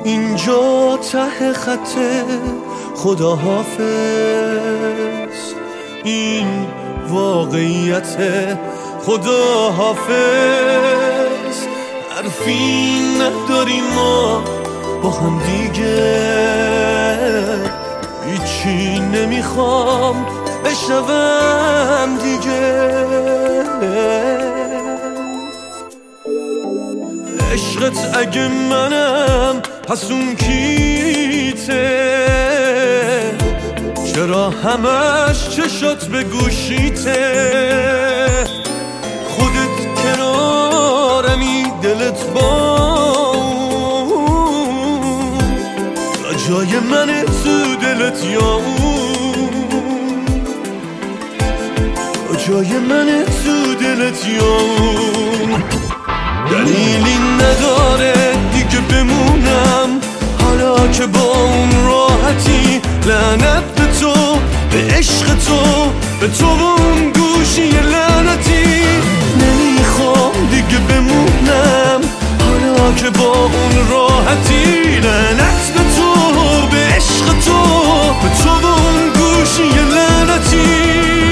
اینجا ته خطه خداحافظ، این واقعیت خداحافظ. حرفی نداریم ما با هم دیگه، هیچی نمیخوام بشنوم دیگه. عشقت اگه منم پس اون کیته، چرا همش چشات به گوشیته؟ خودت کنارمی دلت با جای من تو دلت یا اون، جای من تو دلت یا اون. دلیلی نداره دیگه بمونم حالا که با اون راحتی. لعنت به تو، به عشق تو، به تو و اون گوشی لعنتی. نمیخوام دیگه بمونم حالا که با اون راحتی. لعنت به تو، به عشق تو، به تو و اون گوشی لعنتی.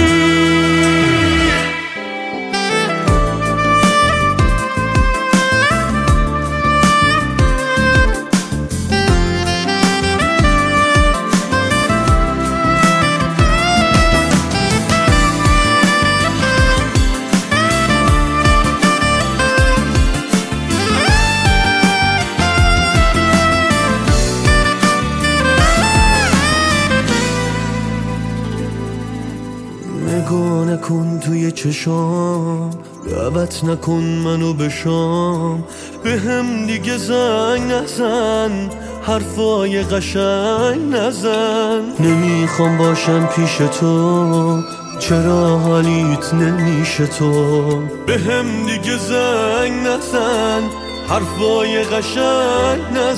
نگاه نکن توی چشام، دعوت نکن منو به شام. به هم دیگه زنگ نزن، حرفای قشنگ نزن. نمیخوام باشم پیش تو، چرا حالیت نمیشه تو؟ به هم دیگه زنگ نزن، حرفای قشنگ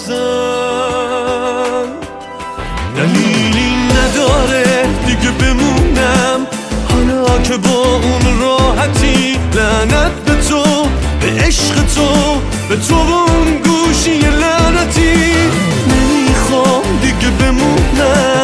نزن. دلیلی نداره دیگه بمونم حالا که با اون راحتی. لعنت به تو، به عشق تو، به تو و اون گوشی لعنتی. نمیخوام دیگه بمونم